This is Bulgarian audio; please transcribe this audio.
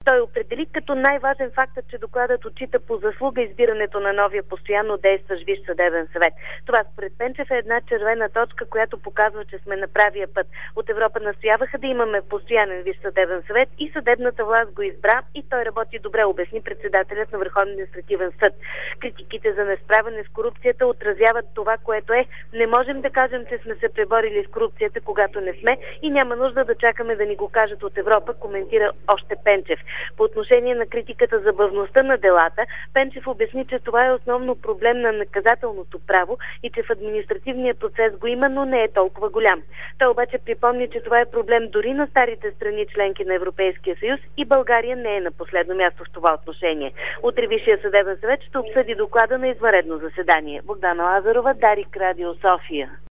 Той определи като най-важен фактът, че докладът отчита по заслуга избирането на новия постоянно действащ Висш съдебен съвет. Това според Пенчев е една червена точка, която показва, че сме на правия път. От Европа настояваха да имаме постоянен Висш съдебен съвет и съдебната власт го избра и той работи добре, обясни председателят на Върховния административен съд. Критиките за несправяне с корупцията отразяват това, което е. Не можем да кажем, че сме се преборили с корупцията, когато не сме и няма нужда да чакаме да ни го кажат от Европа, коментира още Пенчев. По отношение на критиката за бавността на делата, Пенчев обясни, че това е основно проблем на наказателното право и че в административния процес го има, но не е толкова голям. Той обаче припомни, че това е проблем дори на старите страни членки на Европейския съюз и България не е на последно място в това отношение. Утре Висшия съдебен съвет ще обсъди доклада на извънредно заседание. Богдана Лазарова, Дарик, Радио София.